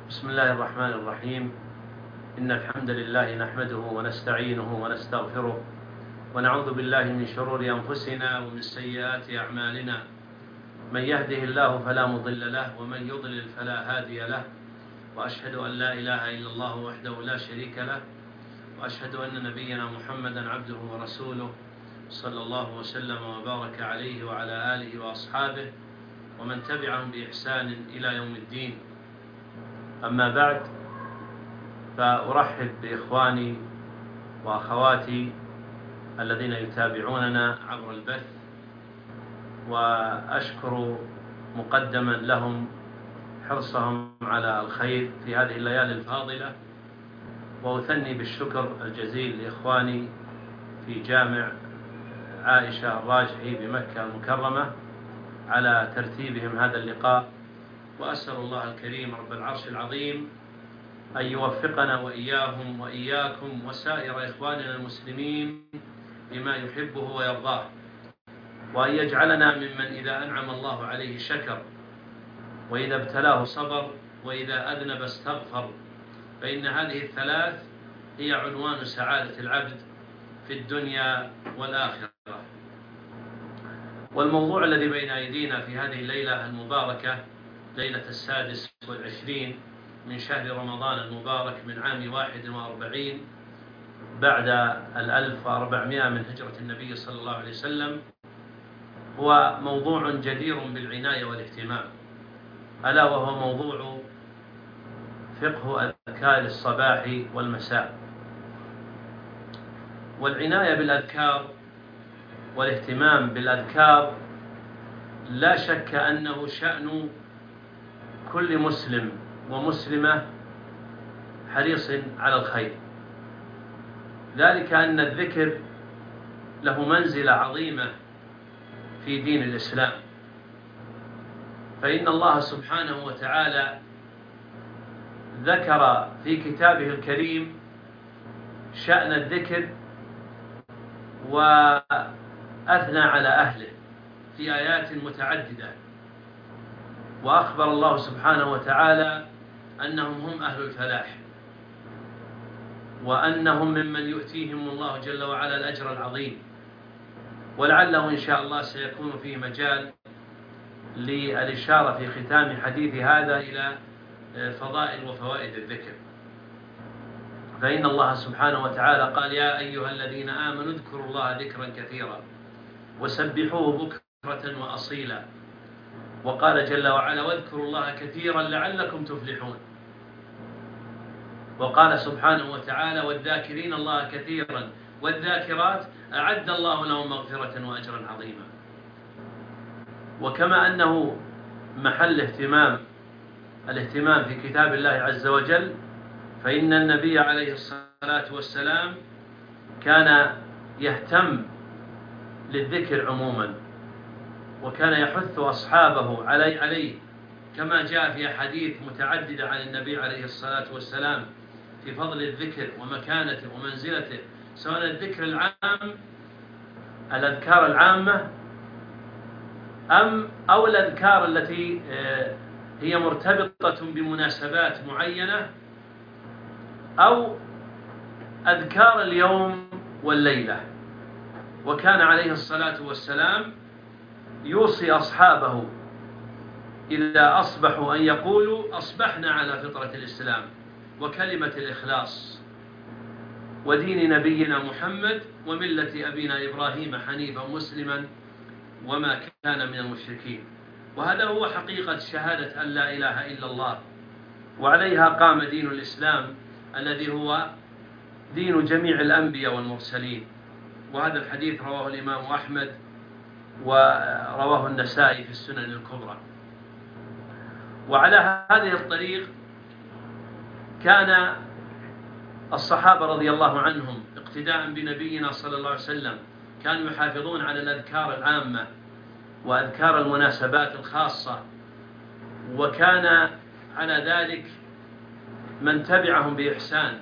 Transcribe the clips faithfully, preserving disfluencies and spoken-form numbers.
بسم الله الرحمن الرحيم. إن الحمد لله نحمده ونستعينه ونستغفره ونعوذ بالله من شرور أنفسنا ومن سيئات أعمالنا. من يهده الله فلا مضل له ومن يضلل فلا هادي له، وأشهد أن لا إله إلا الله وحده لا شريك له، وأشهد أن نبينا محمدا عبده ورسوله صلى الله وسلم وبارك عليه وعلى آله وأصحابه ومن تبعهم بإحسان إلى يوم الدين. أما بعد، فأرحب بإخواني وأخواتي الذين يتابعوننا عبر البث، وأشكر مقدما لهم حرصهم على الخير في هذه الليالي الفاضلة، وأثني بالشكر الجزيل لإخواني في جامع عائشة الراجحي بمكة المكرمة على ترتيبهم هذا اللقاء، وأسأل الله الكريم رب العرش العظيم أن يوفقنا وإياهم وإياكم وسائر إخواننا المسلمين بما يحبه ويرضاه، وأن يجعلنا ممن إذا أنعم الله عليه شكر، وإذا ابتلاه صبر، وإذا أذنب استغفر، فإن هذه الثلاث هي عنوان سعادة العبد في الدنيا والآخرة. والموضوع الذي بين أيدينا في هذه الليلة المباركة، ليلة السادس والعشرين من شهر رمضان المبارك من عام واحد وأربعين بعد الألف وأربعمائة من هجرة النبي صلى الله عليه وسلم، هو موضوع جدير بالعناية والاهتمام، ألا وهو موضوع فقه أذكار الصباح والمساء. والعناية بالأذكار والاهتمام بالأذكار لا شك أنه شأن كل مسلم ومسلمة حريص على الخير، ذلك أن الذكر له منزلة عظيمة في دين الإسلام، فإن الله سبحانه وتعالى ذكر في كتابه الكريم شأن الذكر وأثنى على أهله في آيات متعددة، وأخبر الله سبحانه وتعالى أنهم هم أهل الفلاح، وأنهم ممن يؤتيهم الله جل وعلا الأجر العظيم. ولعله إن شاء الله سيكون فيه مجال للإشارة في ختام حديث هذا إلى فضائل وفوائد الذكر. فإن الله سبحانه وتعالى قال: يا أيها الذين آمنوا اذكروا الله ذكرا كثيرا وسبحوه بكرة وأصيلا. وقال جل وعلا: واذكروا الله كثيرا لعلكم تفلحون. وقال سبحانه وتعالى: والذاكرين الله كثيرا والذاكرات أعد الله لهم مغفرة وأجرا عظيما. وكما أنه محل اهتمام الاهتمام في كتاب الله عز وجل، فإن النبي عليه الصلاة والسلام كان يهتم للذكر عموما، وكان يحث أصحابه عليه عليه كما جاء في أحاديث متعددة عن النبي عليه الصلاة والسلام في فضل الذكر ومكانته ومنزلته، سواء الذكر العام الأذكار العامة أم أو الأذكار التي هي مرتبطة بمناسبات معينة، أو أذكار اليوم والليلة. وكان عليه الصلاة والسلام يوصي أصحابه إذا أصبحوا أن يقولوا: أصبحنا على فطرة الإسلام وكلمة الإخلاص ودين نبينا محمد وملة أبينا إبراهيم حنيفا مسلما وما كان من المشركين. وهذا هو حقيقة شهادة أن لا إله إلا الله، وعليها قام دين الإسلام الذي هو دين جميع الأنبياء والمرسلين. وهذا الحديث رواه الإمام أحمد ورواه النسائي في السنن الكبرى. وعلى هذه الطريق كان الصحابة رضي الله عنهم اقتداء بنبينا صلى الله عليه وسلم كانوا يحافظون على الأذكار العامة وأذكار المناسبات الخاصة، وكان على ذلك من تبعهم بإحسان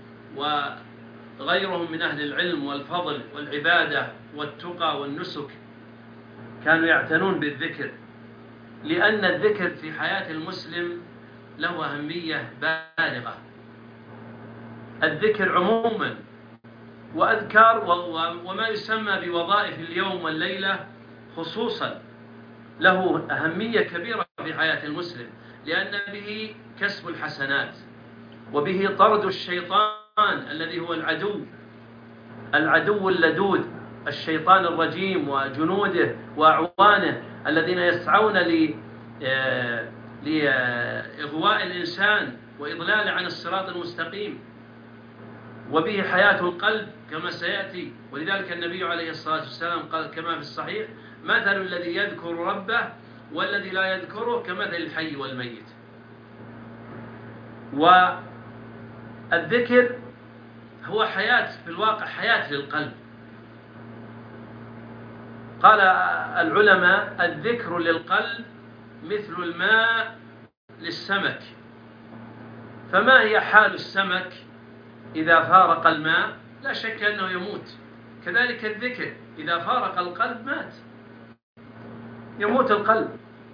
وغيرهم من أهل العلم والفضل والعبادة والتقى والنسك كانوا يعتنون بالذكر، لأن الذكر في حياة المسلم له أهمية بالغة. الذكر عموما وأذكار وما يسمى بوظائف اليوم والليلة خصوصا له أهمية كبيرة في حياة المسلم، لأن به كسب الحسنات، وبه طرد الشيطان الذي هو العدو العدو اللدود، الشيطان الرجيم وجنوده وأعوانه الذين يسعون لإغواء الإنسان وإضلاله عن الصراط المستقيم. وبه حياة القلب كما سيأتي، ولذلك النبي عليه الصلاة والسلام قال كما في الصحيح: مثل الذي يذكر ربه والذي لا يذكره كمثل الحي والميت. والذكر هو حياة في الواقع، حياة للقلب. قال العلماء: الذكر للقلب مثل الماء للسمك. فما هي حال السمك إذا فارق الماء؟ لا شك أنه يموت. كذلك الذكر إذا فارق القلب مات، يموت القلب.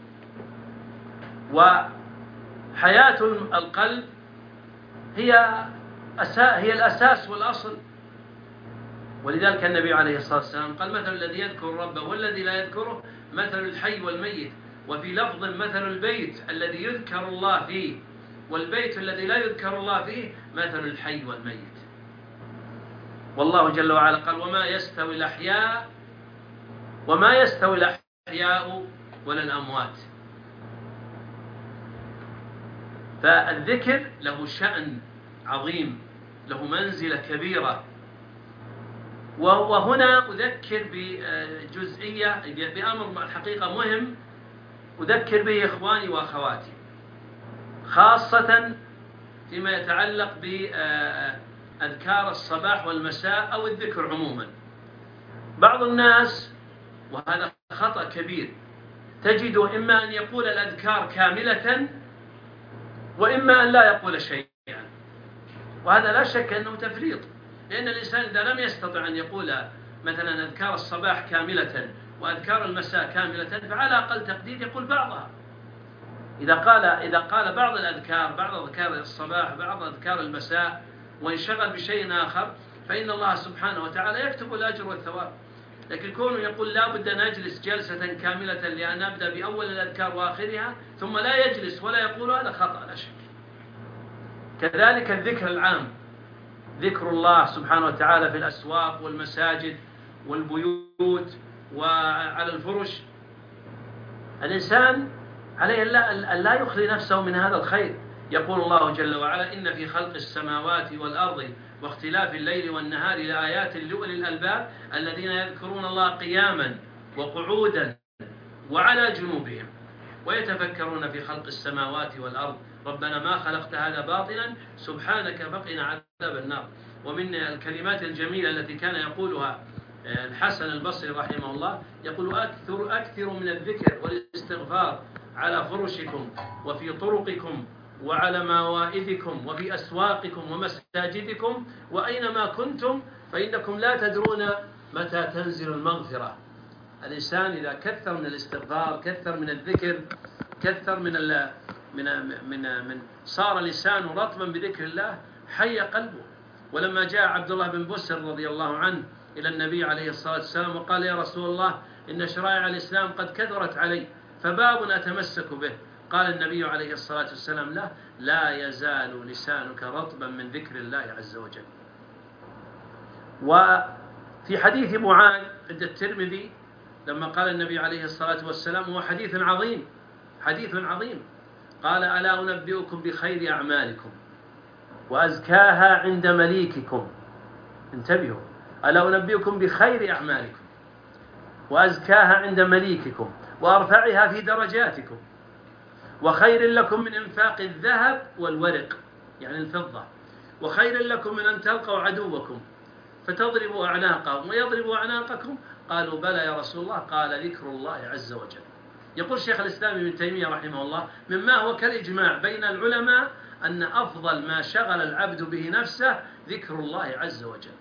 وحياة القلب هي هي الأساس والأصل. ولذلك النبي عليه الصلاة والسلام قال: مثل الذي يذكر ربه والذي لا يذكره مثل الحي والميت. وفي لفظ: مثل البيت الذي يذكر الله فيه والبيت الذي لا يذكر الله فيه مثل الحي والميت. والله جل وعلا قال: وما يستوي الأحياء وما يستوي الأحياء ولا الأموات. فالذكر له شأن عظيم، له منزلة كبيرة. وهنا أذكر بجزئية، بأمر الحقيقة مهم أذكر به إخواني وأخواتي، خاصة فيما يتعلق بأذكار الصباح والمساء أو الذكر عموما. بعض الناس، وهذا خطأ كبير، تجد إما أن يقول الأذكار كاملة وإما أن لا يقول شيئا، وهذا لا شك أنه تفريط. لأن الإنسان إذا لم يستطع أن يقول مثلا أذكار الصباح كاملة وأذكار المساء كاملة، فعلى أقل تقدير يقول بعضها. إذا قال إذا قال بعض الأذكار، بعض أذكار الصباح، بعض أذكار المساء، وانشغل بشيء آخر، فإن الله سبحانه وتعالى يكتب الأجر والثواب. لكن كونه يقول لا بد أن أجلس جلسة كاملة لأن أبدأ بأول الأذكار وآخرها ثم لا يجلس ولا يقول، هذا خطأ لا شك. كذلك الذكر العام، ذكر الله سبحانه وتعالى في الأسواق والمساجد والبيوت وعلى الفرش. الإنسان عليه أن لا يخلي نفسه من هذا الخير. يقول الله جل وعلا: إن في خلق السماوات والأرض واختلاف الليل والنهار لآيات لأولي الألباب الذين يذكرون الله قياما وقعودا وعلى جنوبهم ويتفكرون في خلق السماوات والأرض ربنا ما خلقت هذا باطلا سبحانك فقنا عذاب النار. ومن الكلمات الجميلة التي كان يقولها الحسن البصري رحمه الله، يقول: أكثر أكثر من الذكر والاستغفار على فرشكم وفي طرقكم وعلى موائدكم وفي أسواقكم ومساجدكم وأينما كنتم فإنكم لا تدرون متى تنزل المغفرة. الإنسان إذا كثر من الاستغفار، كثر من الذكر، كثر من ال من من من صار لسانه رطبا بذكر الله، حي قلبه. ولما جاء عبد الله بن بسر رضي الله عنه إلى النبي عليه الصلاة والسلام وقال: يا رسول الله، إن شرائع الإسلام قد كثرت علي، فباب أتمسك به. قال النبي عليه الصلاة والسلام له: لا يزال لسانك رطبا من ذكر الله عز وجل. وفي حديث معاذ عند الترمذي لما قال النبي عليه الصلاة والسلام، هو حديث عظيم حديث عظيم قال: ألا أنبئكم بخير أعمالكم وأزكاها عند مليككم. انتبهوا: ألا أنبئكم بخير أعمالكم وأزكاها عند مليككم وأرفعها في درجاتكم وخير لكم من إنفاق الذهب والورق، يعني الفضة، وخير لكم من أن تلقوا عدوكم فتضربوا أعناقهم ويضربوا أعناقكم. قالوا: بلى يا رسول الله. قال: ذكر الله عز وجل. يقول شيخ الإسلام ابن تيمية رحمه الله: مما هو كالإجماع بين العلماء أن أفضل ما شغل العبد به نفسه ذكر الله عز وجل.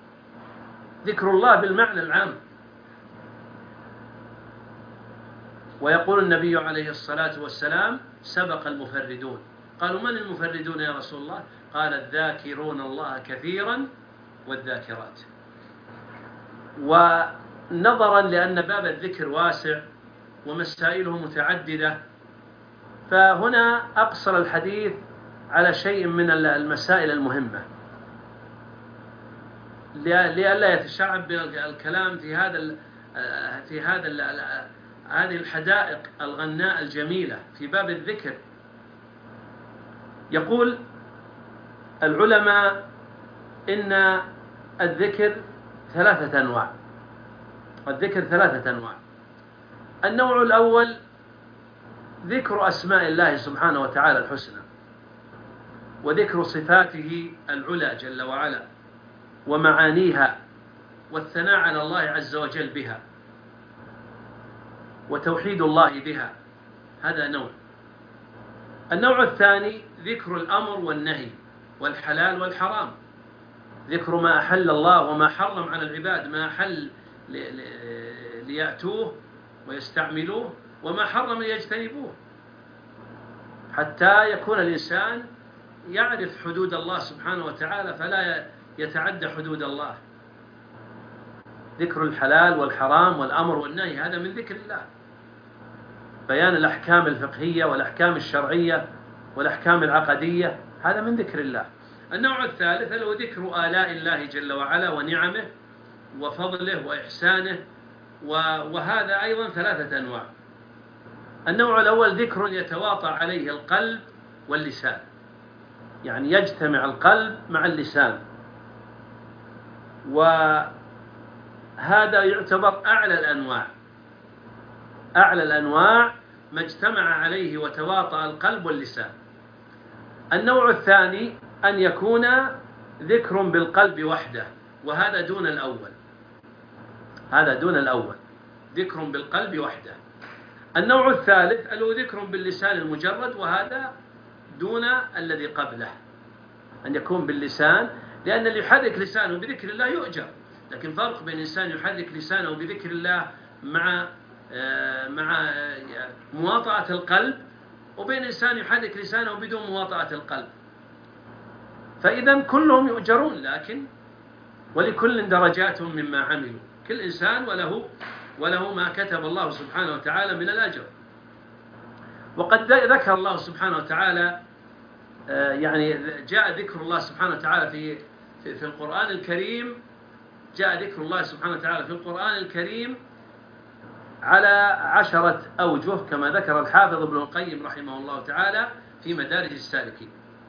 ذكر الله بالمعنى العام. ويقول النبي عليه الصلاة والسلام: سبق المفردون. قالوا: من المفردون يا رسول الله؟ قال: الذاكرون الله كثيرا والذاكرات. ونظرا لأن باب الذكر واسع ومسائله متعددة، فهنا أقصر الحديث على شيء من المسائل المهمة لئلا يتشعب الكلام في هذا في هذا هذه الحدائق الغناء الجميلة في باب الذكر. يقول العلماء إن الذكر ثلاثة أنواع. الذكر ثلاثة أنواع. النوع الأول ذكر أسماء الله سبحانه وتعالى الحسنى، وذكر صفاته العلى جل وعلا ومعانيها، والثناء على الله عز وجل بها، وتوحيد الله بها. هذا نوع. النوع الثاني ذكر الأمر والنهي والحلال والحرام، ذكر ما أحل الله وما حرم على العباد، ما أحل ليأتوه ويستعملوه، وما حرم ليجتنبوه، حتى يكون الإنسان يعرف حدود الله سبحانه وتعالى فلا يتعدى حدود الله. ذكر الحلال والحرام والأمر والنهي هذا من ذكر الله. بيان الأحكام الفقهية والأحكام الشرعية والأحكام العقدية هذا من ذكر الله. النوع الثالث هو ذكر آلاء الله جل وعلا ونعمه وفضله وإحسانه، وهذا أيضا ثلاثة أنواع. النوع الأول ذكر يتواطى عليه القلب واللسان، يعني يجتمع القلب مع اللسان، وهذا يعتبر أعلى الأنواع. أعلى الأنواع ما اجتمع عليه وتواطأ القلب واللسان. النوع الثاني أن يكون ذكر بالقلب وحده، وهذا دون الأول. هذا دون الأول، ذكر بالقلب وحده. النوع الثالث له ذكر باللسان المجرد، وهذا دون الذي قبله. أن يكون باللسان، لأن اللي يحرك لسانه بذكر الله يؤجر، لكن فرق بين إنسان يحرك لسانه بذكر الله مع مع مواطأة القلب، وبين إنسان يحرك لسانه بدون مواطأة القلب. فإذا كلهم يؤجرون، لكن ولكل درجات مما عملوا، كل إنسان وله وله ما كتب الله سبحانه وتعالى من الأجر. وقد ذكر الله سبحانه وتعالى، يعني جاء ذكر الله سبحانه وتعالى في في, في القرآن الكريم، جاء ذكر الله سبحانه وتعالى في القرآن الكريم على عشرة أوجه، كما ذكر الحافظ ابن القيم رحمه الله تعالى في مدارج السالكين.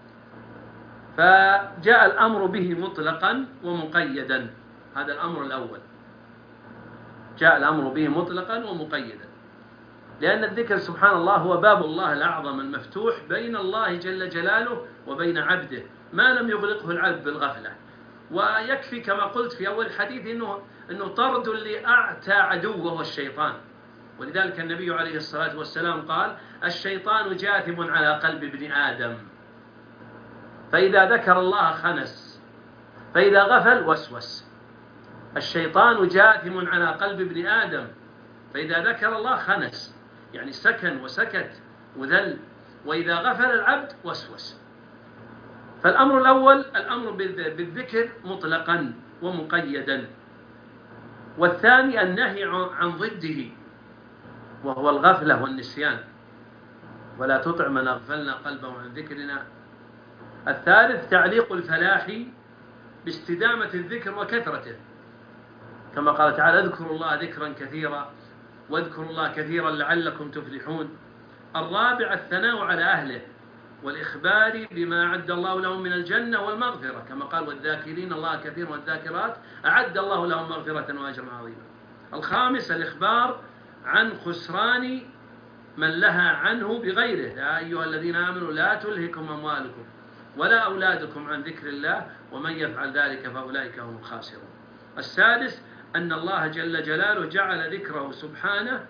فجاء الأمر به مطلقا ومقيدا. هذا الأمر الأول، جاء الأمر به مطلقا ومقيدا، لأن الذكر سبحان الله هو باب الله الأعظم المفتوح بين الله جل جلاله وبين عبده، ما لم يغلقه العبد بالغفلة. ويكفي كما قلت في أول الحديث إنه, إنه طرد لأعتى عدو وهو الشيطان. ولذلك النبي عليه الصلاة والسلام قال: الشيطان جاثم على قلب ابن آدم، فإذا ذكر الله خنس، فإذا غفل وسوس. الشيطان جاثم على قلب ابن آدم، فإذا ذكر الله خنس، يعني سكن وسكت وذل، وإذا غفل العبد وسوس. فالأمر الأول الأمر بالذكر مطلقا ومقيدا، والثاني النهي عن ضده وهو الغفلة والنسيان، ولا تطع من أغفلنا قلبه عن ذكرنا. الثالث تعليق الفلاح باستدامة الذكر وكثرته، كما قال تعالى: اذكروا الله ذكرا كثيرا واذكروا الله كثيرا لعلكم تفلحون. الرابع الثناء على أهله والإخبار بما أعد الله لهم من الجنة والمغفرة، كما قال: والذاكرين الله كثيرا والذاكرات أعد الله لهم مغفرة وأجرا عظيما. الخامس الإخبار عن خسران من لها عنه بغيره: يا أيها الذين آمنوا لا تلهكم أموالكم ولا أولادكم عن ذكر الله ومن يفعل ذلك فأولئك هم الخاسرون. السادس أن الله جل جلاله جعل ذكره سبحانه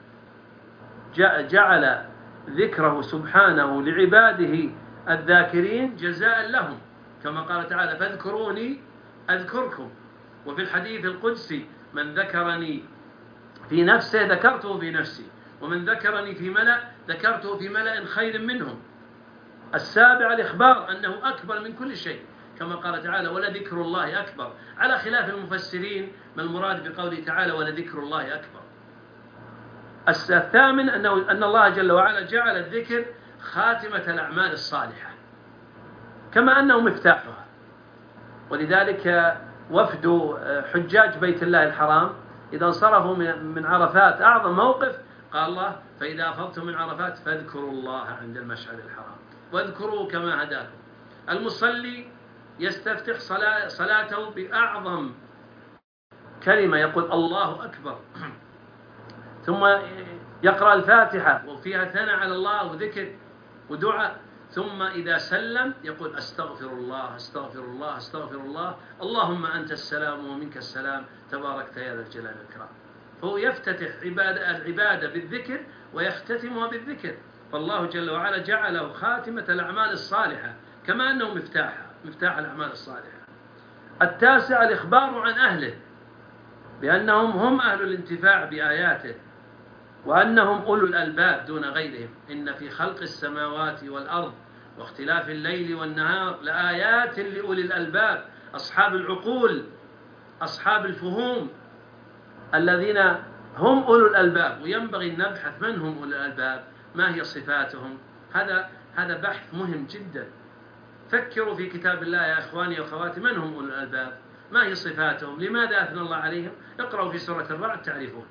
جعل ذكره سبحانه لعباده الذاكرين جزاء لهم، كما قال تعالى: فاذكروني أذكركم. وفي الحديث القدسي: من ذكرني في نفسه ذكرته في نفسي ومن ذكرني في ملأ ذكرته في ملأ خير منهم. السابع الإخبار أنه أكبر من كل شيء، كما قال تعالى ولذكر الله أكبر، على خلاف المفسرين ما المراد بقوله تعالى ولذكر الله أكبر. الثامن أنه أن الله جل وعلا جعل الذكر خاتمة الأعمال الصالحة كما أنه مفتاحها. ولذلك وفد حجاج بيت الله الحرام إذا انصرفوا من عرفات أعظم موقف قال الله فإذا أفضتم من عرفات فاذكروا الله عند المشعر الحرام واذكروا كما هداكم. المصلي يستفتح صلاته بأعظم كلمة يقول الله أكبر، ثم يقرأ الفاتحة وفيها ثناء على الله وذكر ودعاء، ثم إذا سلم يقول أستغفر الله أستغفر الله أستغفر الله اللهم أنت السلام ومنك السلام تباركت يا ذا الجلال والإكرام. فهو يفتتح عبادة العبادة بالذكر ويختتمها بالذكر، فالله جل وعلا جعله خاتمة الأعمال الصالحة كما أنه مفتاحها مفتاح الأعمال الصالحة. التاسع الإخبار عن أهله بأنهم هم أهل الانتفاع بآياته وأنهم أولو الألباب دون غيرهم. إن في خلق السماوات والأرض واختلاف الليل والنهار لآيات لأولي الألباب، أصحاب العقول أصحاب الفهوم الذين هم أولو الألباب. وينبغي أن نبحث من هم أولو الألباب، ما هي صفاتهم. هذا هذا بحث مهم جدا. فكروا في كتاب الله يا إخواني وأخواتي، من هم أولو الألباب؟ ما هي صفاتهم؟ لماذا أثنى الله عليهم؟ اقرأوا في سورة الرعد تعرفون.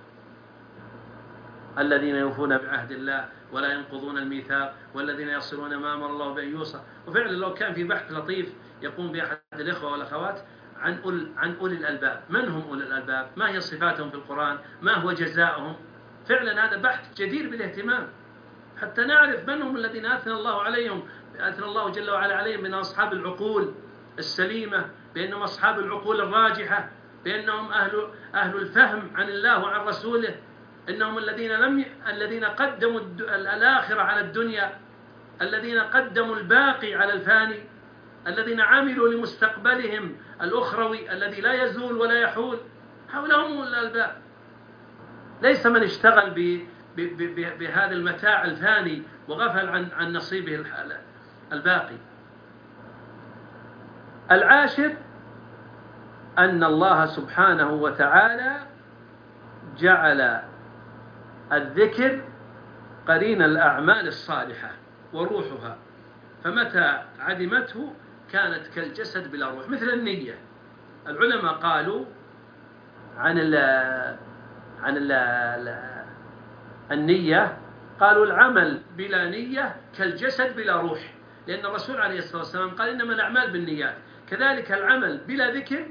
الذين يوفون بعهد الله ولا ينقضون الميثاق والذين يصلون ما أمر الله بأن يوصل. وفعلا لو كان في بحث لطيف يقوم بأحد الإخوة والأخوات عن أول عن أولي الألباب، من هم أولي الألباب؟ ما هي صفاتهم في القرآن؟ ما هو جزاؤهم؟ فعلا هذا بحث جدير بالاهتمام حتى نعرف من هم الذين أثنى الله عليهم أثنى الله جل وعلا عليهم من أصحاب العقول السليمة، بأنهم أصحاب العقول الراجحة، بأنهم أهل أهل الفهم عن الله وعن رسوله، إنهم الذين لم ي... الذين قدموا الد... الآخرة على الدنيا، الذين قدموا الباقي على الفاني، الذين عملوا لمستقبلهم الأخروي الذي لا يزول ولا يحول. حولهم الألباب، ليس من اشتغل ب... ب... ب... بهذا المتاع الفاني وغفل عن عن نصيبه الباقي. العاشر أن الله سبحانه وتعالى جعل الذكر قرين الأعمال الصالحة وروحها، فمتى عدمته كانت كالجسد بلا روح، مثل النية. العلماء قالوا عن ال عن ال النية، قالوا العمل بلا نية كالجسد بلا روح، لأن الرسول عليه الصلاة والسلام قال إنما الأعمال بالنيات. كذلك العمل بلا ذكر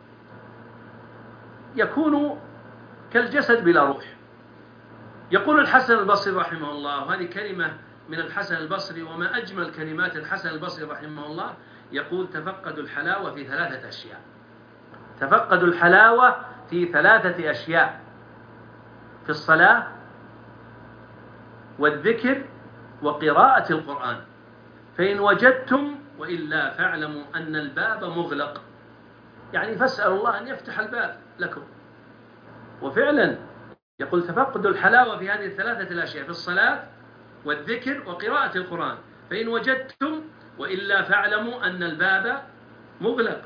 يكون كالجسد بلا روح. يقول الحسن البصري رحمه الله، وهذه كلمة من الحسن البصري وما أجمل كلمات الحسن البصري رحمه الله، يقول تفقدوا الحلاوة في ثلاثة أشياء. تفقدوا الحلاوة في ثلاثة أشياء: في الصلاة والذكر وقراءة القرآن، فإن وجدتم وإلا فاعلموا أن الباب مغلق، يعني فاسألوا الله أن يفتح الباب لكم. وفعلا يقول تفقدوا الحلاوة في هذه الثلاثة الأشياء: في الصلاة والذكر وقراءة القرآن، فإن وجدتم وإلا فاعلموا أن الباب مغلق.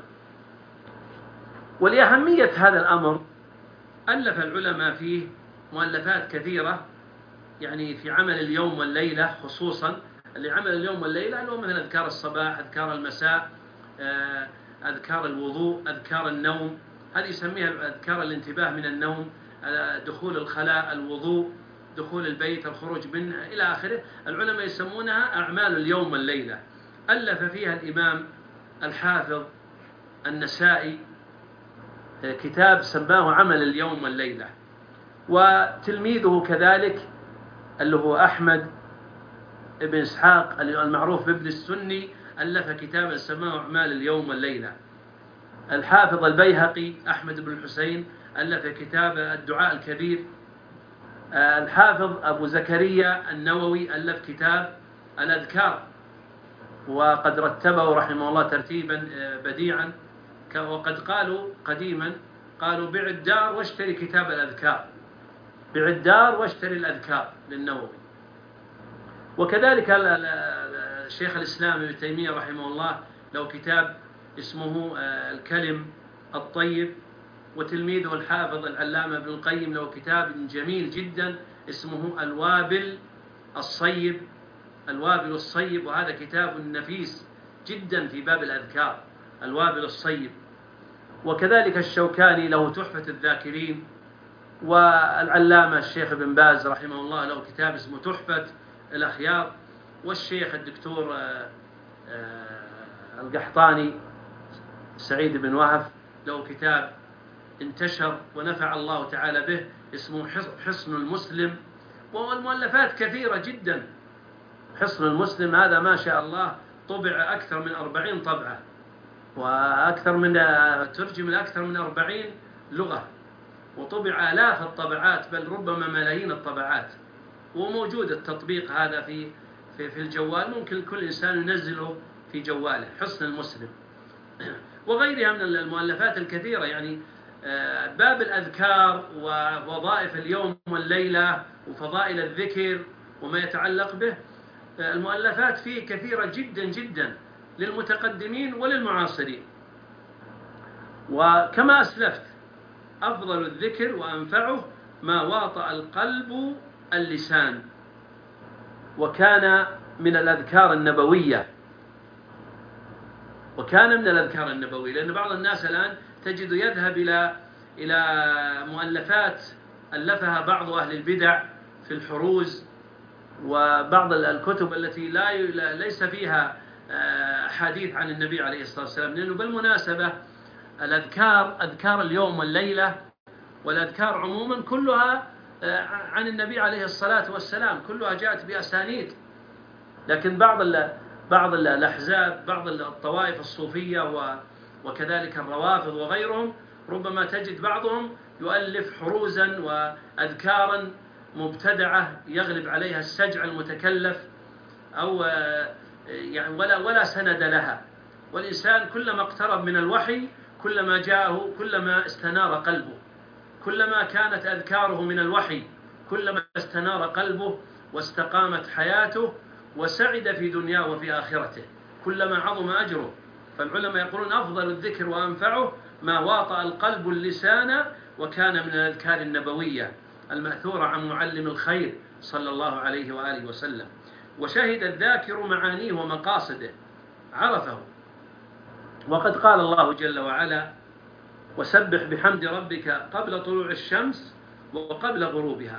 ولأهمية هذا الأمر ألف العلماء فيه مؤلفات كثيرة، يعني في عمل اليوم والليلة خصوصا. اللي عمل اليوم والليلة اللي هو مثل أذكار الصباح، أذكار المساء، أذكار الوضوء، أذكار النوم، هذه يسميها أذكار الانتباه من النوم، دخول الخلاء، الوضوء، دخول البيت، الخروج منه إلى آخره. العلماء يسمونها أعمال اليوم والليلة. ألف فيها الإمام الحافظ النسائي كتاب سماه عمل اليوم والليلة، وتلميذه كذلك اللي هو أحمد بن إسحاق المعروف بابن السني ألف كتابا سماه أعمال اليوم والليلة. الحافظ البيهقي أحمد بن الحسين ألف كتاب الدعاء الكبير. الحافظ أبو زكريا النووي ألف كتاب الأذكار، وقد رتبه رحمه الله ترتيبا بديعا. وقد قالوا قديما، قالوا بع الدار واشتري كتاب الأذكار، بعدار واشتري الأذكار للنووي. وكذلك الشيخ الإسلام ابن تيمية رحمه الله له كتاب اسمه الكلم الطيب، وتلميذه الحافظ العلامة ابن القيم له كتاب جميل جدا اسمه الوابل الصيب، الوابل الصيب، وهذا كتاب نفيس جدا في باب الأذكار، الوابل الصيب. وكذلك الشوكاني له تحفة الذاكرين، والعلامة الشيخ ابن باز رحمه الله له كتاب اسمه تحفة الأخيار، والشيخ الدكتور القحطاني سعيد بن وهف له كتاب انتشر ونفع الله تعالى به اسمه حصن المسلم، والمؤلفات كثيرة جدا. حصن المسلم هذا ما شاء الله طبع أكثر من أربعين طبعة، وأكثر من ترجم لأكثر من أربعين لغة، وطبع آلاف الطبعات بل ربما ملايين الطبعات، وموجود التطبيق هذا في في في الجوال، ممكن كل إنسان ينزله في جواله، حصن المسلم. وغيرها من المؤلفات الكثيرة، يعني باب الأذكار ووظائف اليوم والليلة وفضائل الذكر وما يتعلق به، المؤلفات فيه كثيرة جدا جدا للمتقدمين وللمعاصرين. وكما أسلفت أفضل الذكر وأنفعه ما واطأ القلب اللسان، وكان من الأذكار النبوية، وكان من الأذكار النبوية لأن بعض الناس الآن تجد يذهب إلى إلى مؤلفات ألفها بعض أهل البدع في الحروز، وبعض الكتب التي لا ليس فيها حديث عن النبي عليه الصلاة والسلام. لأنه بالمناسبة الأذكار، أذكار اليوم والليلة والأذكار عموما كلها عن النبي عليه الصلاة والسلام، كلها جاءت بأسانيد. لكن بعض بعض الأحزاب، بعض الطوائف الصوفية وكذلك الروافض وغيرهم، ربما تجد بعضهم يؤلف حروزا وأذكارا مبتدعة يغلب عليها السجع المتكلف، أو يعني ولا ولا سند لها. والإنسان كلما اقترب من الوحي كلما جاءه كلما استنار قلبه، كلما كانت أذكاره من الوحي كلما استنار قلبه واستقامت حياته وسعد في دنياه وفي آخرته، كلما عظم أجره. فالعلماء يقولون أفضل الذكر وأنفعه ما واطأ القلب اللسان، وكان من الأذكار النبوية المأثورة عن معلم الخير صلى الله عليه وآله وسلم. وشهد الذاكر معانيه ومقاصده، عرفه. وقد قال الله جل وعلا: وسبح بحمد ربك قبل طلوع الشمس وقبل غروبها.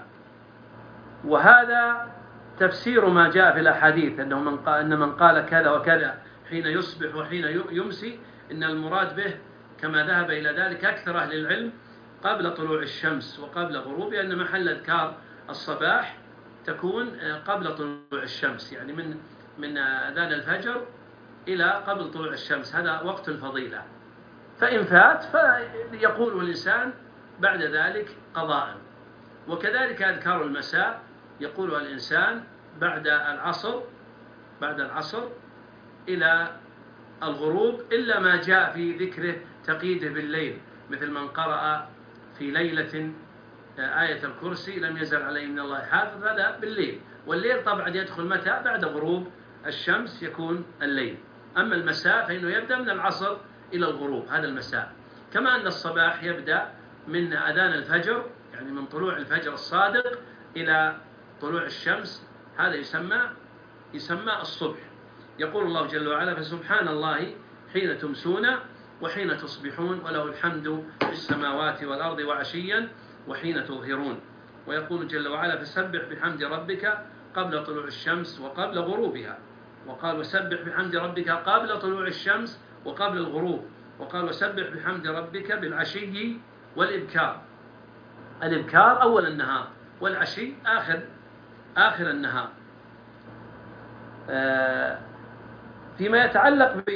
وهذا تفسير ما جاء في الأحاديث أنه من قال أن من قال كذا وكذا حين يصبح وحين يمسي، إن المراد به كما ذهب إلى ذلك أكثر أهل العلم قبل طلوع الشمس وقبل غروبها، أن محل أذكار الصباح تكون قبل طلوع الشمس، يعني من من أذان الفجر إلى قبل طلوع الشمس، هذا وقت الفضيلة. فإن فات فيقول الإنسان بعد ذلك قضاء. وكذلك أذكار المساء يقولها الإنسان بعد العصر بعد العصر إلى الغروب، إلا ما جاء في ذكره تقييده بالليل، مثل من قرأ في ليلة آية الكرسي لم يزل عليه من الله حافظ، هذا بالليل. والليل طبعا يدخل متى؟ بعد غروب الشمس يكون الليل. أما المساء فإنه يبدأ من العصر إلى الغروب، هذا المساء. كما أن الصباح يبدأ من أذان الفجر، يعني من طلوع الفجر الصادق إلى طلوع الشمس، هذا يسمى يسمى الصبح. يقول الله جل وعلا: فسبحان الله حين تمسون وحين تصبحون وله الحمد في السماوات والأرض وعشيا وحين تظهرون. ويقول جل وعلا: فسبح بحمد ربك قبل طلوع الشمس وقبل غروبها. وقال: وسبح بحمد ربك قبل طلوع الشمس وقبل الغروب. وقال: وسبح بحمد ربك بالعشي والإبكار. الإبكار أول النهار، والعشي آخر آخر النهار. فيما يتعلق ب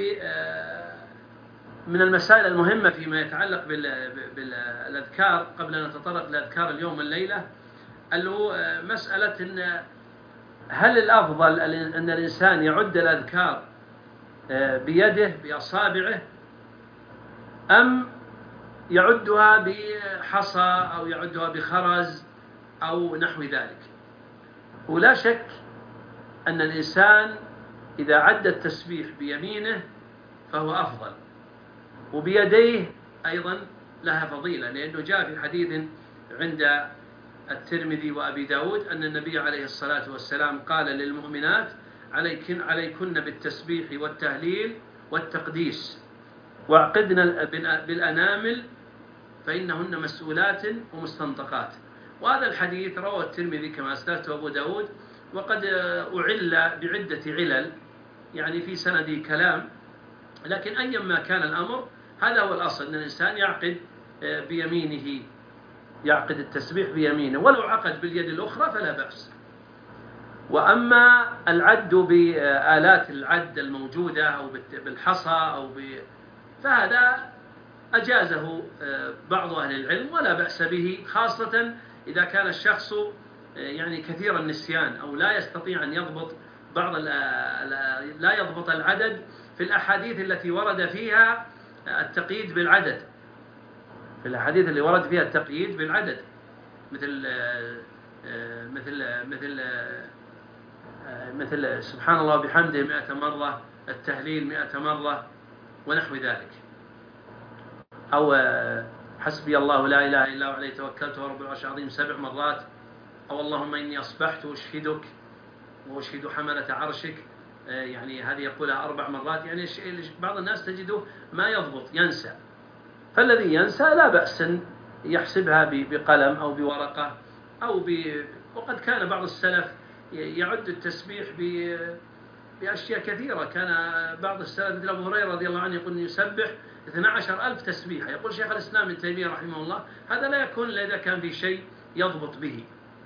من المسائل المهمة فيما يتعلق بالأذكار، قبل أن نتطرق لأذكار اليوم والليلة، اللي هو مسألة إن هل الأفضل أن الإنسان يعد الأذكار بيده بأصابعه، أم يعدها بحصى أو يعدها بخرز أو نحو ذلك. ولا شك أن الإنسان إذا عد التسبيح بيمينه فهو أفضل، وبيديه أيضا لها فضيلة، لأنه جاء في حديث عند الترمذي وأبي داود أن النبي عليه الصلاة والسلام قال للمؤمنات: عليكن, عليكن بالتسبيح والتهليل والتقديس، واعقدن بالأنامل فإنهن مسؤولات ومستنطقات. وهذا الحديث روى الترمذي كما أسلفت أبو داود، وقد أعل بعدة علل، يعني في سنده كلام، لكن أيما كان الأمر هذا هو الأصل، أن الإنسان يعقد بيمينه، يعقد التسبيح بيمينه، ولو عقد باليد الأخرى فلا بأس. وأما العد بآلات العد الموجودة أو بالحصى أو ب... فهذا أجازه بعض أهل العلم ولا بأس به، خاصة إذا كان الشخص يعني كثير النسيان أو لا يستطيع أن يضبط بعض لا يضبط العدد في الأحاديث التي ورد فيها التقييد بالعدد، في الأحاديث اللي ورد فيها التقييد بالعدد، مثل مثل مثل مثل سبحان الله وبحمده مئة مرة، التهليل مئة مرة ونحو ذلك، أو حسبي الله لا إله إلا هو عليه توكلت ورب العرش العظيم سبع مرات، أو اللهم إني أصبحت أشهدك وأشهد حملة عرشك، يعني هذه يقولها أربع مرات. يعني بعض الناس تجده ما يضبط، ينسى، فالذي ينسى لا بأس أن يحسبها بقلم أو بورقة أو ب... وقد كان بعض السلف يعد التسبيح ب... بأشياء كثيرة. كان بعض السلف مثل أبو هريرة رضي الله عنه يقول يسبح اثني عشر ألف تسبيحة. يقول شيخ الإسلام ابن تيمية رحمه الله: هذا لا يكون إلا إذا كان في شيء يضبط به.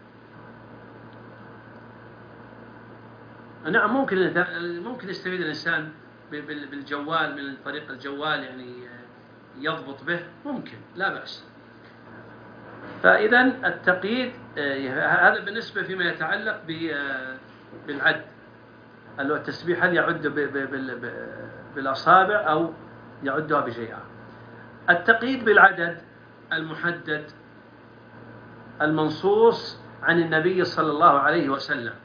نعم، ممكن ممكن يستفيد الإنسان بالجوال، من طريق الجوال يعني يضبط به، ممكن، لا بأس. فإذا التقييد هذا بالنسبة فيما يتعلق بالعد، التسبيح هل يعد بالأصابع أو يعدها بشيء. التقييد بالعدد المحدد المنصوص عن النبي صلى الله عليه وسلم،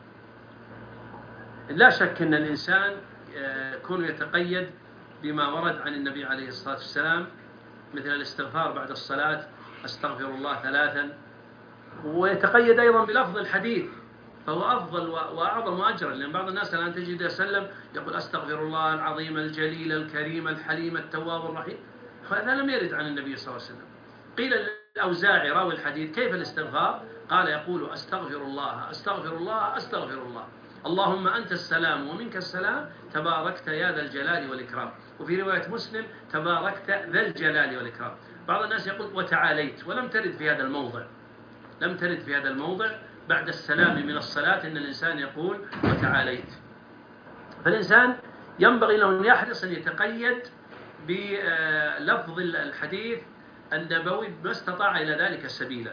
لا شك أن الإنسان يكون يتقيد بما ورد عن النبي عليه الصلاة والسلام، مثل الاستغفار بعد الصلاة: أستغفر الله ثلاثا، ويتقيد أيضا بلفظ الحديث، فهو أفضل وأعظم أجرا. لأن بعض الناس الآن تجد يسلم يقول: أستغفر الله العظيم الجليل الكريم الحليم التواب الرحيم، هذا لم يرد عن النبي صلى الله عليه وسلم. قيل للأوزاعي راوي الحديث: كيف الاستغفار؟ قال: يقول: أستغفر الله أستغفر الله أستغفر الله، اللهم أنت السلام ومنك السلام، تباركت يا ذا الجلال والإكرام. وفي رواية مسلم: تباركت ذا الجلال والإكرام. بعض الناس يقول: وتعاليت، ولم ترد في هذا الموضع، لم ترد في هذا الموضع بعد السلام من الصلاة أن الإنسان يقول وتعاليت. فالإنسان ينبغي له أن يحرص أن يتقيد بلفظ الحديث النبوي ما استطاع إلى ذلك سبيلا،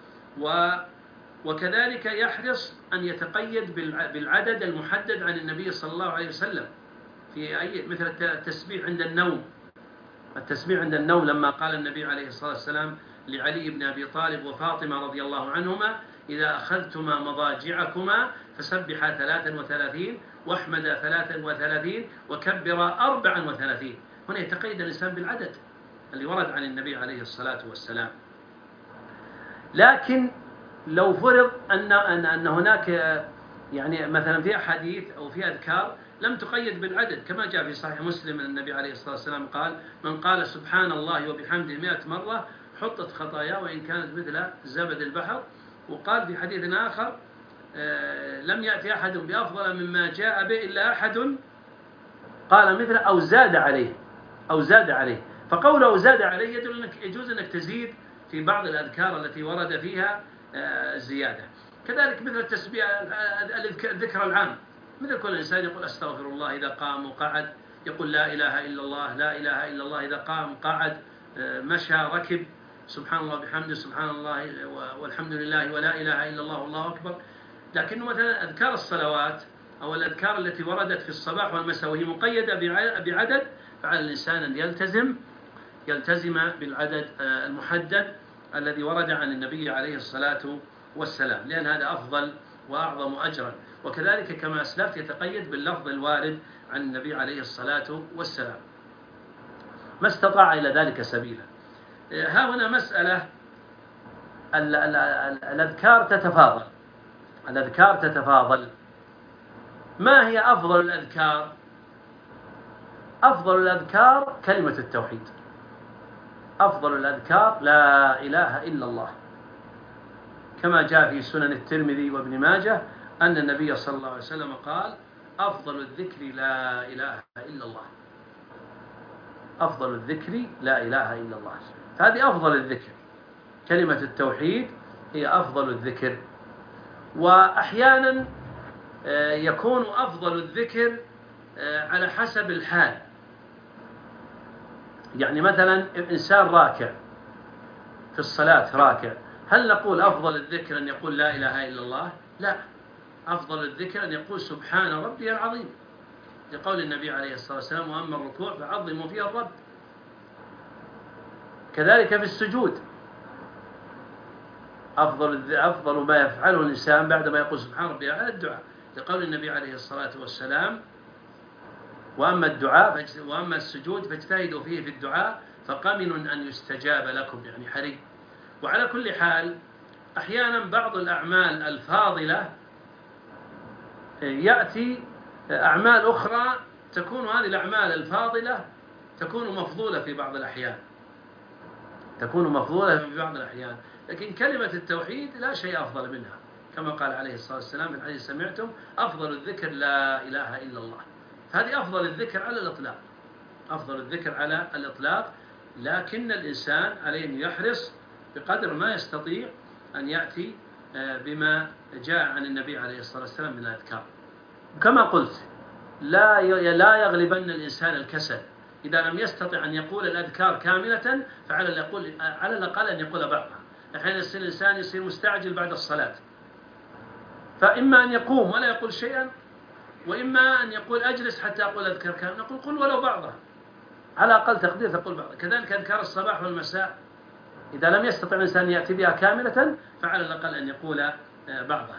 وكذلك يحرص أن يتقيد بالعدد المحدد عن النبي صلى الله عليه وسلم، في أي مثل التسبيح عند النوم. التسبيح عند النوم لما قال النبي عليه الصلاة والسلام لعلي بن أبي طالب وفاطمة رضي الله عنهما: إذا أخذتما مضاجعكما فسبحا ثلاثا وثلاثين واحمدا ثلاثا وثلاثين وكبرا أربعا وثلاثين. هنا يتقيد الإنسان بالعدد اللي ورد عن النبي عليه الصلاة والسلام. لكن لو فرض أن أن هناك يعني مثلا في أحاديث أو في أذكار لم تقيد بالعدد، كما جاء في صحيح مسلم أن النبي عليه الصلاة والسلام قال: من قال سبحان الله وبحمده مئة مرة حطت خطاياه وإن كانت مثل زبد البحر. وقال في حديث آخر: لم يأتي أحد بأفضل مما جاء به إلا أحد قال مثل أو زاد عليه أو زاد عليه. فقوله أو زاد عليه يدل أنك يجوز أنك تزيد في بعض الأذكار التي ورد فيها زيادة. كذلك مثل التسبيح الذكر العام، مثل كل إنسان يقول أستغفر الله إذا قام وقعد، يقول لا إله إلا الله لا إله إلا الله إذا قام قعد مشى ركب، سبحان الله بحمده سبحان الله والحمد لله ولا إله إلا الله والله أكبر. لكن مثلا أذكار الصلوات أو الأذكار التي وردت في الصباح والمساء وهي مقيدة بعدد، فعلى الإنسان أن يلتزم يلتزم بالعدد المحدد الذي ورد عن النبي عليه الصلاة والسلام، لأن هذا أفضل وأعظم أجرا. وكذلك كما أسلفت يتقيد باللفظ الوارد عن النبي عليه الصلاة والسلام، ما استطاع إلى ذلك سبيلا. ها هنا مسألة، الأذكار تتفاضل، الأذكار تتفاضل. ما هي أفضل الأذكار؟ أفضل الأذكار كلمة التوحيد، أفضل الأذكار لا إله إلا الله، كما جاء في سنن الترمذي وابن ماجه أن النبي صلى الله عليه وسلم قال: أفضل الذكر لا إله إلا الله، أفضل الذكر لا إله إلا الله. فهذه أفضل الذكر، كلمة التوحيد هي أفضل الذكر. وأحيانا يكون أفضل الذكر على حسب الحال. يعني مثلا إنسان راكع في الصلاة، راكع، هل نقول أفضل الذكر أن يقول لا إله إلا الله؟ لا، أفضل الذكر أن يقول سبحان ربي العظيم، لقول النبي عليه الصلاة والسلام: وأما الركوع فعظموا فيه الرب. كذلك في السجود، أفضل أفضل ما يفعله الإنسان بعدما يقول سبحان ربي على الدعاء، لقول النبي عليه الصلاة والسلام: وأما الدعاء وأما السجود فاجتهدوا فيه في الدعاء فقمن أن يستجاب لكم، يعني حري. وعلى كل حال أحيانا بعض الأعمال الفاضلة يأتي أعمال أخرى تكون هذه الأعمال الفاضلة تكون مفضولة في بعض الأحيان، تكون مفضولة في بعض الأحيان، لكن كلمة التوحيد لا شيء أفضل منها، كما قال عليه الصلاة والسلام في الحديث: سمعتم أفضل الذكر لا إله إلا الله. فهذه أفضل الذكر على الإطلاق، أفضل الذكر على الإطلاق. لكن الإنسان عليه أن يحرص بقدر ما يستطيع أن يأتي بما جاء عن النبي عليه الصلاة والسلام من الأذكار. كما قلت، لا لا يغلبن الإنسان الكسل. إذا لم يستطع أن يقول الأذكار كاملة فعلى الأقل على الأقل أن يقول بعضها. أحيانا يصير الإنسان يصير مستعجل بعد الصلاة، فإما أن يقوم ولا يقول شيئا، وإما أن يقول أجلس حتى أقول أذكار كاملة. نقول قل ولو بعضها، على أقل تقدير تقول بعضها. كذلك أذكار الصباح والمساء، إذا لم يستطع الإنسان يأتي بها كاملة فعلى الأقل أن يقول بعضها.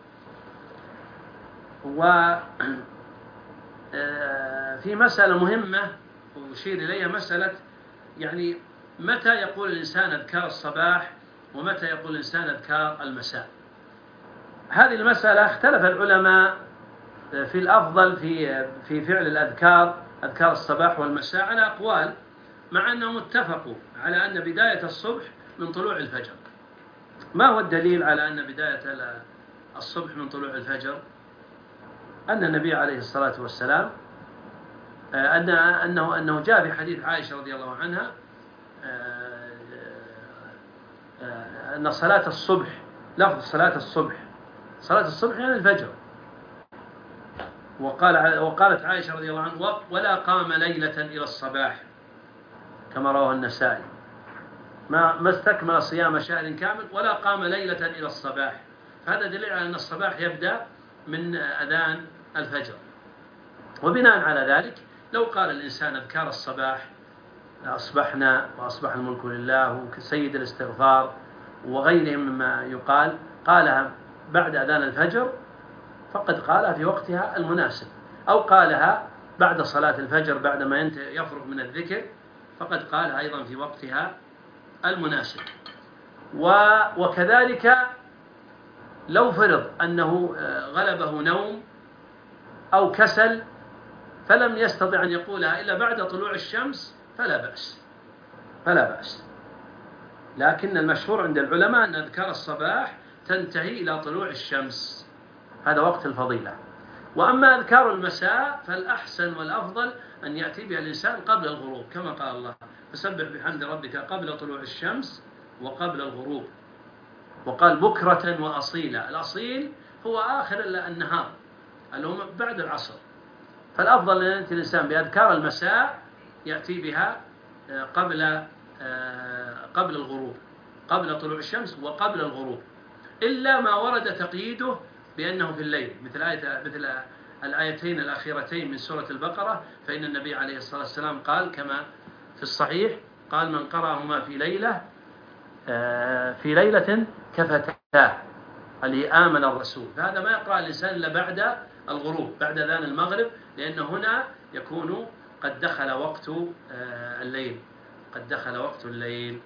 وفي مسألة مهمة أشير إليها، مسألة يعني متى يقول الإنسان أذكار الصباح ومتى يقول الإنسان أذكار المساء. هذه المسألة اختلف العلماء في الأفضل في في فعل الأذكار، أذكار الصباح والمساء، على أقوال، مع أنهم اتفقوا على أن بداية الصبح من طلوع الفجر. ما هو الدليل على أن بداية الصبح من طلوع الفجر؟ أن النبي عليه الصلاة والسلام أن أنه أنه جاء في حديث عائشة رضي الله عنها أن صلاة الصبح، لفظ صلاة الصبح، صلاة الصبح يعني الفجر. وقال وقالت عائشة رضي الله عنها: ولا قام ليلة إلى الصباح، كما رواه النسائي، ما ما استكمل صيام شهر كامل ولا قام ليلة إلى الصباح. فهذا دليل على أن الصباح يبدأ من أذان الفجر. وبناء على ذلك لو قال الإنسان أذكار الصباح: أصبحنا وأصبح الملك لله وسيد الاستغفار وغيرهم مما يقال، قالها بعد أذان الفجر فقد قالها في وقتها المناسب، أو قالها بعد صلاة الفجر بعدما يفرغ من الذكر فقد قالها أيضا في وقتها المناسب. وكذلك لو فرض أنه غلبه نوم أو كسل فلم يستطع أن يقولها إلا بعد طلوع الشمس فلا بأس، فلا بأس. لكن المشهور عند العلماء أن أذكار الصباح تنتهي إلى طلوع الشمس، هذا وقت الفضيلة. وأما أذكار المساء فالأحسن والأفضل أن يأتي بها الإنسان قبل الغروب، كما قال الله: فسبح بحمد ربك قبل طلوع الشمس وقبل الغروب. وقال: بكرة وأصيلا. الأصيل هو آخر النهار، اللي هو بعد العصر. فالأفضل أن يأتي الإنسان بأذكار المساء يأتي بها قبل قبل الغروب، قبل طلوع الشمس وقبل الغروب، إلا ما ورد تقييده بأنه في الليل، مثل آية مثل الآيتين الأخيرتين من سورة البقرة. فإن النبي عليه الصلاة والسلام قال كما في الصحيح، قال: من قرأهما في ليلة في ليلة كفتاه، اللي آمن الرسول، فهذا ما يقرأ الإنسان إلا بعد الغروب، بعد أذان المغرب، لأن هنا يكون قد دخل وقت الليل، قد دخل وقت الليل.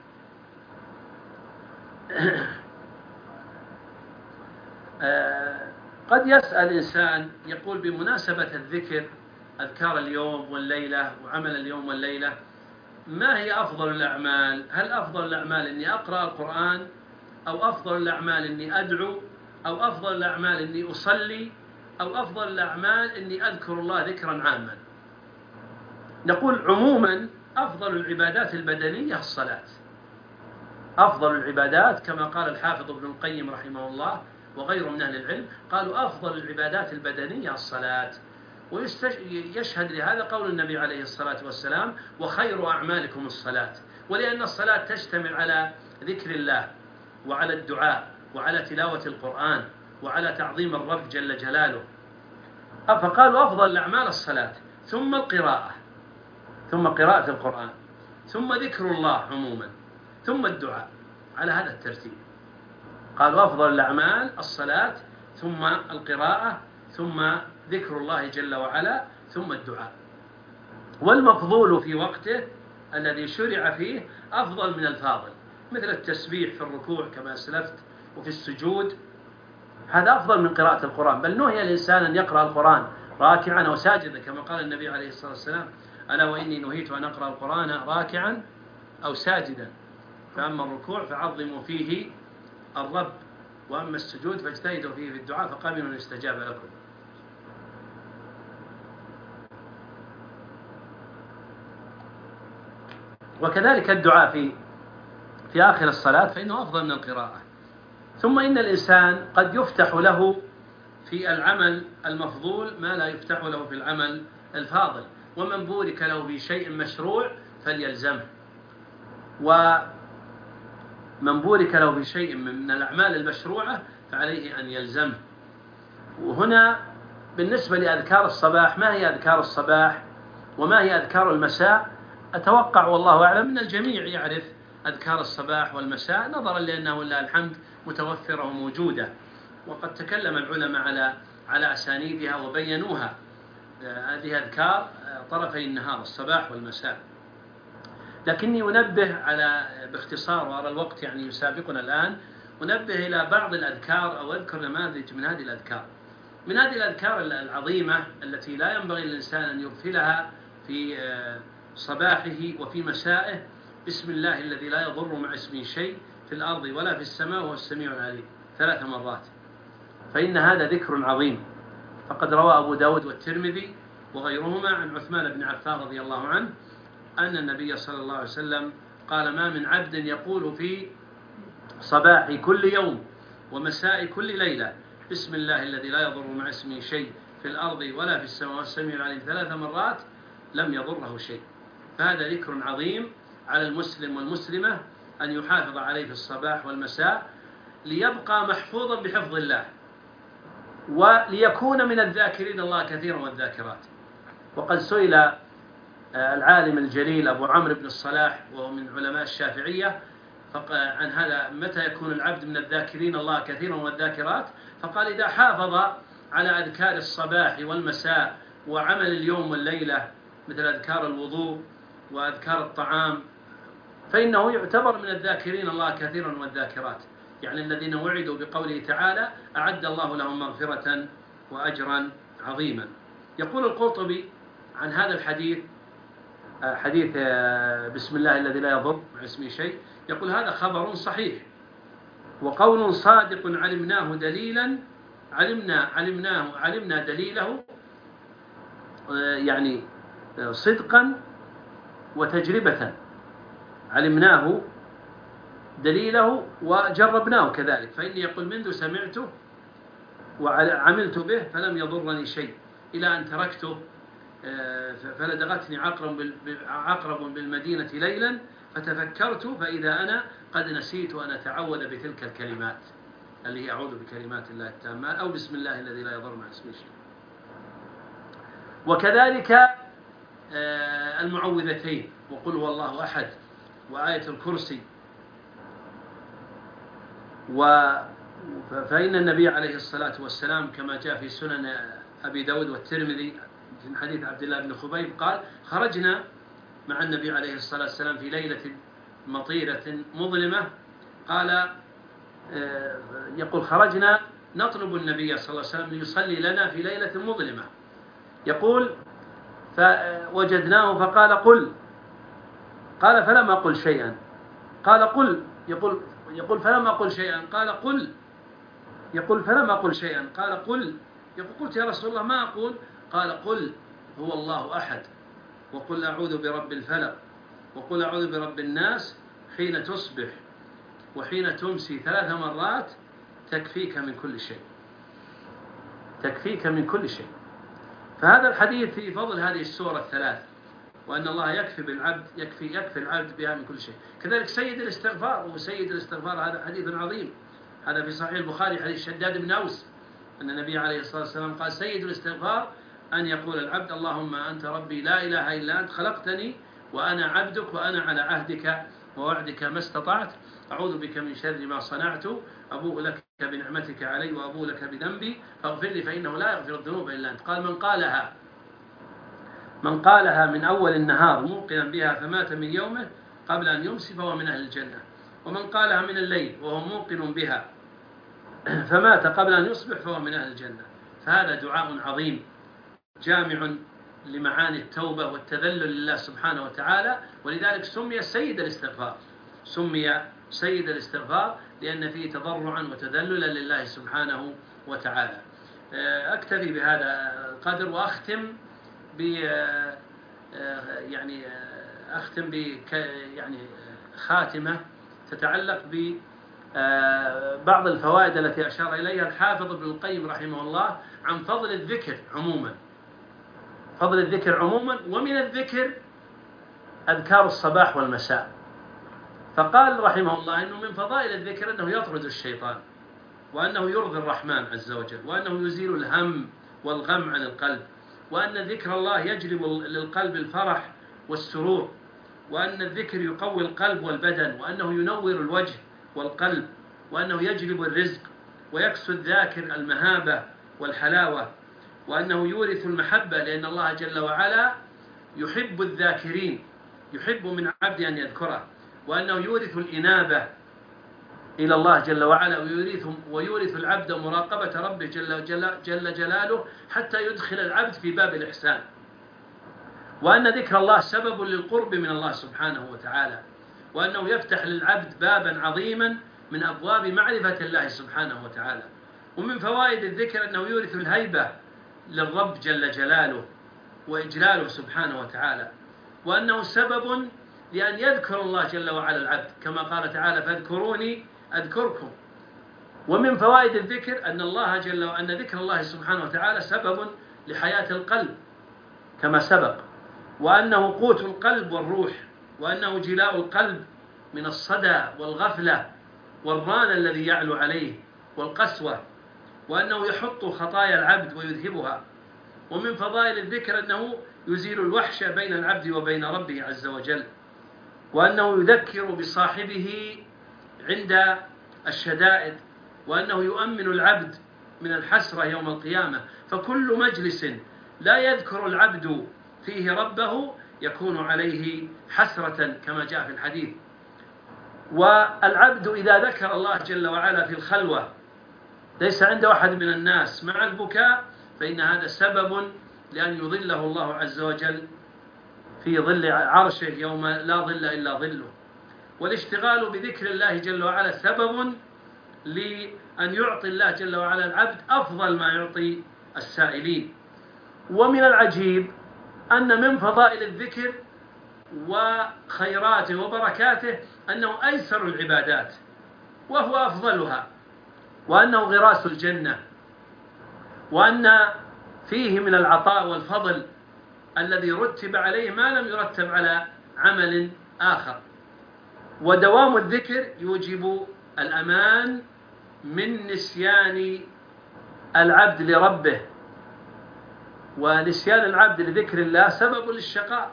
قد يسأل إنسان يقول بمناسبة الذكر، أذكار اليوم والليلة وعمل اليوم والليلة، ما هي أفضل الأعمال؟ هل أفضل الأعمال أني أقرأ القرآن، أو أفضل الأعمال أني أدعو، أو أفضل الأعمال أني أصلي، أو أفضل الأعمال أني أذكر الله ذكرا عاما؟ نقول عموما أفضل العبادات البدنية الصلاة، أفضل العبادات كما قال الحافظ ابن القيم رحمه الله وغيره من أهل العلم، قالوا أفضل العبادات البدنية الصلاة. ويشهد لهذا قول النبي عليه الصلاة والسلام: وخير أعمالكم الصلاة. ولأن الصلاة تشتمل على ذكر الله، وعلى الدعاء، وعلى تلاوة القرآن، وعلى تعظيم الرب جل جلاله. فقالوا أفضل الأعمال الصلاة، ثم القراءة، ثم قراءة القرآن، ثم ذكر الله عموما، ثم الدعاء، على هذا الترتيب. قالوا أفضل الأعمال الصلاة، ثم القراءة، ثم ذكر الله جل وعلا، ثم الدعاء. والمفضول في وقته الذي شرع فيه أفضل من الفاضل، مثل التسبيح في الركوع كما أسلفت، وفي السجود، هذا أفضل من قراءة القرآن. بل نهي الإنسان أن يقرأ القرآن راكعا أو ساجدا، كما قال النبي عليه الصلاة والسلام: ألا وإني نهيت أن أقرأ القرآن راكعا أو ساجدا، فأما الركوع فعظموا فيه الرب، وأما السجود فاجتهدوا فيه في الدعاء فقبلوا أن يستجاب لكم. وكذلك الدعاء في في آخر الصلاة فإنه أفضل من القراءة. ثم إن الإنسان قد يفتح له في العمل المفضول ما لا يفتح له في العمل الفاضل، ومن بورك له في شيء مشروع فليلزمه، ومن بورك له في شيء من الأعمال المشروعة فعليه أن يلزمه. وهنا بالنسبة لأذكار الصباح، ما هي أذكار الصباح وما هي أذكار المساء؟ أتوقع والله أعلم أن الجميع يعرف أذكار الصباح والمساء، نظرا لأنه لله الحمد متوفرة وموجودة، وقد تكلم العلماء على على أسانيدها وبينوها. هذه أذكار طرفي النهار، الصباح والمساء. لكني أنبه على باختصار، وأرى الوقت يعني يسابقنا الآن، أنبه إلى بعض الأذكار أو أذكر نماذج من هذه الأذكار. من هذه الأذكار العظيمة التي لا ينبغي للإنسان أن يغفلها في صباحه وفي مسائه: بسم الله الذي لا يضر مع اسمه شيء في الأرض ولا في السماء وهو السميع العليم، ثلاث مرات، فإن هذا ذكر عظيم. فقد روى أبو داود والترمذي وغيرهما عن عثمان بن عفان رضي الله عنه أن النبي صلى الله عليه وسلم قال: ما من عبد يقول في صباح كل يوم ومساء كل ليلة بسم الله الذي لا يضر مع اسمه شيء في الأرض ولا في السماء والسميع العليم ثلاث مرات لم يضره شيء. فهذا ذكر عظيم على المسلم والمسلمة أن يحافظ عليه في الصباح والمساء، ليبقى محفوظا بحفظ الله، وليكون من الذاكرين الله كثيرا والذاكرات. وقد سئل العالم الجليل أبو عمرو بن الصلاح وهو من علماء الشافعية عن هذا: متى يكون العبد من الذاكرين الله كثيرا والذاكرات؟ فقال: إذا حافظ على أذكار الصباح والمساء وعمل اليوم والليلة، مثل أذكار الوضوء وأذكار الطعام، فإنه يعتبر من الذاكرين الله كثيرا والذاكرات، يعني الذين وعدوا بقوله تعالى: أعد الله لهم مغفرة وأجرا عظيما. يقول القرطبي عن هذا الحديث، حديث بسم الله الذي لا يضر مع اسمه شيء، يقول: هذا خبر صحيح وقول صادق علمناه دليلا علمنا علمناه علمنا دليله، يعني صدقا وتجربة، علمناه دليله وجربناه كذلك، فإني يقول: منذ سمعته وعملت به فلم يضرني شيء، إلى أن تركته فلدغتني عقرب بالمدينة ليلا فتفكرت فإذا أنا قد نسيت أن أتعوذ بتلك الكلمات اللي هي أعوذ بكلمات الله التامات أو بسم الله الذي لا يضر مع اسمه شيء. وكذلك المعوذتين، وقل هو الله أحد، وآية الكرسي، فإن النبي عليه الصلاة والسلام كما جاء في سنن أبي داود والترمذي من حديث عبد الله بن خبيب قال: خرجنا مع النبي عليه الصلاة والسلام في ليلة مطيرة مظلمة. قال يقول: خرجنا نطلب النبي صلى الله عليه وسلم ليصلي لنا في ليلة مظلمة. يقول: فوجدناه فقال: قل. قال: فلم أقل شيئا. قال: قل. يقول يقول فلم أقل شيئا. قال: قل. يقول: فلم أقل شيئا. قال: قل. يقول: قلت يا رسول الله ما أقول. قال: قل هو الله أحد، وقل أعوذ برب الفلق، وقل أعوذ برب الناس حين تصبح وحين تمسي ثلاث مرات تكفيك من كل شيء، تكفيك من كل شيء. فهذا الحديث في فضل هذه السورة الثلاث، وأن الله يكفي بالعبد يكفي يكفي العبد بها من كل شيء. كذلك سيد الاستغفار، وسيد الاستغفار هذا حديث عظيم، هذا في صحيح البخاري حديث شداد بن أوس أن النبي عليه الصلاة والسلام قال: سيد الاستغفار أن يقول العبد: اللهم أنت ربي لا إله إلا أنت خلقتني وأنا عبدك وأنا على عهدك ووعدك ما استطعت، أعوذ بك من شر ما صنعت، أبوء لك بنعمتك علي وأبوء لك بذنبي فاغفر لي فإنه لا يغفر الذنوب إلا أنت. قال: من قالها من قالها من أول النهار موقنا بها فمات من يومه قبل أن يمسي فهو من أهل الجنة، ومن قالها من الليل وهو موقن بها فمات قبل أن يصبح فهو من أهل الجنة. فهذا دعاء عظيم جامع لمعاني التوبة والتذلل لله سبحانه وتعالى، ولذلك سمي سيد الاستغفار، سمي سيد الاستغفار لأن فيه تضرعا وتذللا لله سبحانه وتعالى. أكتفي بهذا القدر وأختم ب يعني أختم ب يعني خاتمة تتعلق ببعض الفوائد التي أشار إليها الحافظ ابن القيم رحمه الله عن فضل الذكر عموما، فضل الذكر عموما، ومن الذكر أذكار الصباح والمساء. فقال رحمه الله إنه من فضائل الذكر أنه يطرد الشيطان، وأنه يرضي الرحمن عز وجل، وأنه يزيل الهم والغم عن القلب، وأن ذكر الله يجلب للقلب الفرح والسرور، وأن الذكر يقوي القلب والبدن، وأنه ينور الوجه والقلب، وأنه يجلب الرزق ويكسو الذاكر المهابة والحلاوة، وأنه يورث المحبة لأن الله جل وعلا يحب الذاكرين، يحب من عبد أن يذكره، وأنه يورث الإنابة إلى الله جل وعلا، ويورث, ويورث العبد مراقبة ربه جل, جل, جل جلاله حتى يدخل العبد في باب الإحسان، وأن ذكر الله سبب للقرب من الله سبحانه وتعالى، وأنه يفتح للعبد بابا عظيما من أبواب معرفة الله سبحانه وتعالى. ومن فوائد الذكر أنه يورث الهيبة للرب جل جلاله وإجلاله سبحانه وتعالى، وأنه سبب لأن يذكر الله جل وعلا العبد كما قال تعالى: فاذكروني أذكركم. ومن فوائد الذكر أن الله جل وأن ذكر الله سبحانه وتعالى سبب لحياة القلب كما سبق، وأنه قوت القلب والروح، وأنه جلاء القلب من الصدى والغفلة والران الذي يعلو عليه والقسوة، وأنه يحط خطايا العبد ويذهبها. ومن فضائل الذكر أنه يزيل الوحشة بين العبد وبين ربه عز وجل، وأنه يذكر بصاحبه عند الشدائد، وأنه يؤمن العبد من الحسرة يوم القيامة. فكل مجلس لا يذكر العبد فيه ربه يكون عليه حسرة كما جاء في الحديث. والعبد إذا ذكر الله جل وعلا في الخلوة ليس عنده أحد من الناس مع البكاء، فإن هذا سبب لأن يظله الله عز وجل في ظل عرشه يوم لا ظل إلا ظله. والاشتغال بذكر الله جل وعلا سبب لأن يعطي الله جل وعلا العبد أفضل ما يعطي السائلين. ومن العجيب أن من فضائل الذكر وخيراته وبركاته أنه أيسر العبادات وهو أفضلها، وأنه غراس الجنة، وأن فيه من العطاء والفضل الذي رتب عليه ما لم يرتب على عمل آخر. ودوام الذكر يوجب الأمان من نسيان العبد لربه، ونسيان العبد لذكر الله سبب للشقاء،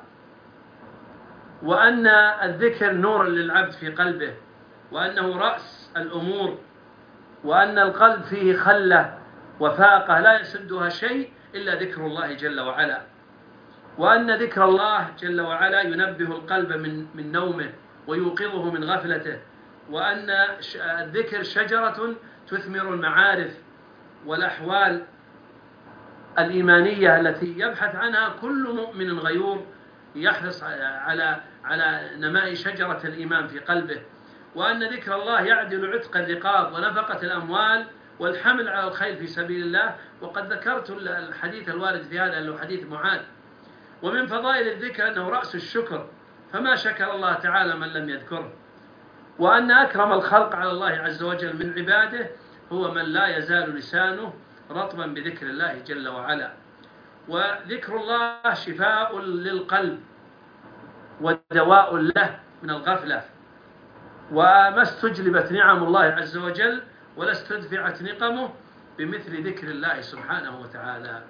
وأن الذكر نور للعبد في قلبه، وأنه رأس الأمور وأن القلب فيه خلة وفاقة لا يسدها شيء إلا ذكر الله جل وعلا، وأن ذكر الله جل وعلا ينبه القلب من من نومه ويوقظه من غفلته، وأن الذكر شجرة تثمر المعارف والأحوال الإيمانية التي يبحث عنها كل مؤمن غيور يحرص على على نماء شجرة الإيمان في قلبه، وأن ذكر الله يعدل عتق الرقاب ونفقة الأموال والحمل على الخيل في سبيل الله. وقد ذكرت الحديث الوارد في هذا اللي هو حديث معاذ. ومن فضائل الذكر أنه رأس الشكر، فما شكر الله تعالى من لم يذكره. وأن أكرم الخلق على الله عز وجل من عباده هو من لا يزال لسانه رطبا بذكر الله جل وعلا. وذكر الله شفاء للقلب ودواء له من الغفلة، وما استجلبت نعم الله عز وجل ولا استدفعت نقمه بمثل ذكر الله سبحانه وتعالى.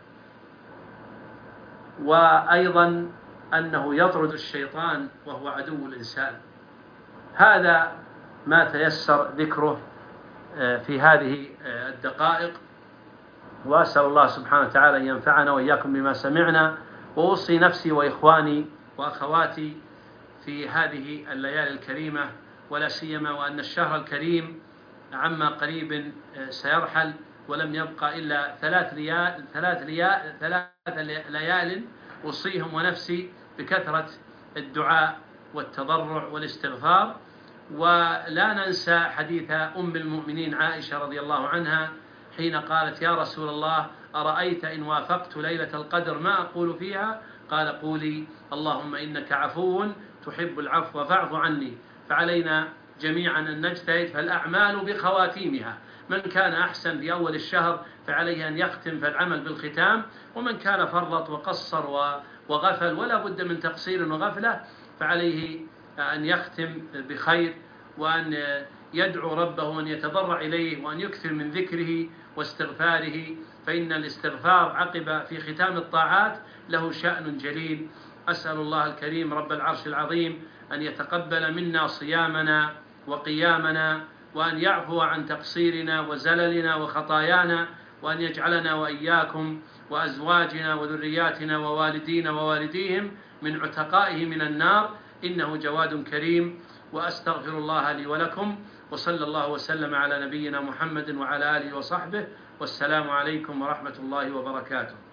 وأيضا أنه يطرد الشيطان وهو عدو الإنسان. هذا ما تيسر ذكره في هذه الدقائق، وأسأل الله سبحانه وتعالى أن ينفعنا وإياكم بما سمعنا، وأوصي نفسي وإخواني وأخواتي في هذه الليالي الكريمة، ولا سيما وأن الشهر الكريم عما قريب سيرحل ولم يبقى إلا ثلاث ليال ثلاث ليال ثلاث ليال. أوصيهم ونفسي بكثرة الدعاء والتضرع والاستغفار. ولا ننسى حديث أم المؤمنين عائشة رضي الله عنها حين قالت: يا رسول الله، أرأيت إن وافقت ليلة القدر ما أقول فيها؟ قال: قولي اللهم إنك عفو تحب العفو فاعف عني. فعلينا جميعا أن نجتهد، فالأعمال بخواتيمها. من كان أحسن في أول الشهر فعليه أن يختم فالعمل بالختام، ومن كان فرط وقصر وغفل ولا بد من تقصير وغفلة فعليه أن يختم بخير، وأن يدعو ربه وأن يتضرع إليه وأن يكثر من ذكره واستغفاره، فإن الاستغفار عقب في ختام الطاعات له شأن جليل. أسأل الله الكريم رب العرش العظيم أن يتقبل منا صيامنا وقيامنا، وأن يعفو عن تقصيرنا وزللنا وخطايانا، وأن يجعلنا وإياكم وأزواجنا وذرياتنا ووالدينا ووالديهم من عتقائه من النار، إنه جواد كريم. وأستغفر الله لي ولكم، وصلى الله وسلم على نبينا محمد وعلى آله وصحبه، والسلام عليكم ورحمة الله وبركاته.